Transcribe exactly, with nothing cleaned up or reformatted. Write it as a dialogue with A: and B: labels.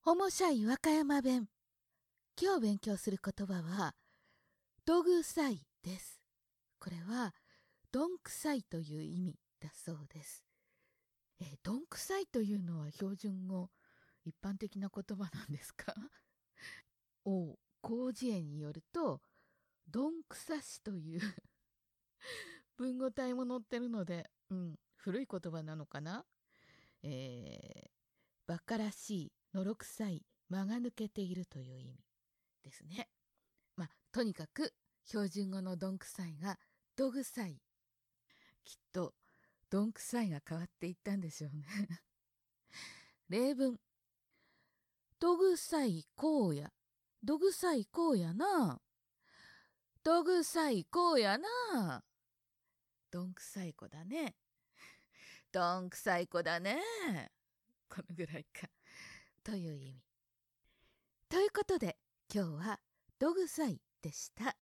A: ほもしゃい和歌山弁。今日勉強する言葉はどぐさいです。これはどんくさいという意味だそうです。えー、どんくさいというのは標準語、一般的な言葉なんですか？お広辞苑によるとどんくさしという文語体も載ってるので、うん、古い言葉なのかな。えー、バカらしい、のろくさい、間が抜けているという意味ですね。まあ、とにかく標準語のどんくさいがどぐさい。きっとどんくさいが変わっていったんでしょうね。例文。どぐさいこうや。どぐさいこうやな。どぐさいこうやな。どんくさい子だね。どんくさい子だね。このぐらいか。という意味。ということで今日はどぐさいでした。